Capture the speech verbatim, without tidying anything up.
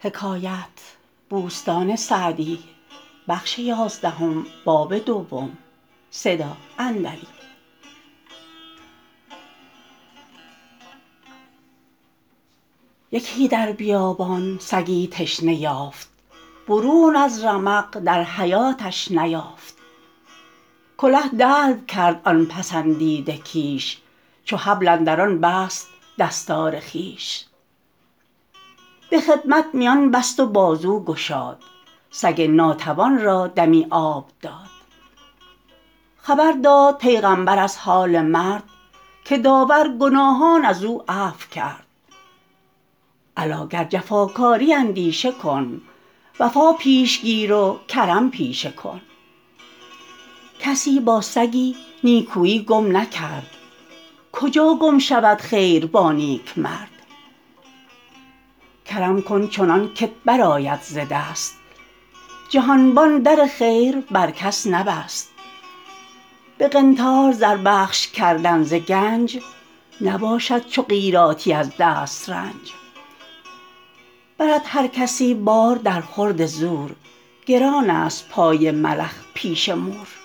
یکی در بیابان سگی تشنه یافت برون از رمق در حیاتش نیافت کله دلو کرد آن پسندیده کیش چو حبل اندران بست دستار خویش به خدمت میان بست و بازو گشاد سگ ناتوان را دمی آب داد خبر داد پیغامبر از حال مرد که داور گناهان ازو عفو کرد الا گر جفاکاری اندیشه کن وفا پیش گیر و کرم پیشه کن کسی با سگی نیکویی گم نکرد کجا گم شود خیر با نیکمرد کرم کن چنان کت برآید ز دست جهانبان در خیر بر کس نبست به قنطار زر بخش کردن ز گنج نباشد چو قیراطی از دسترنج برد هر کسی بار در خورد زور گران است پای ملخ پیش مور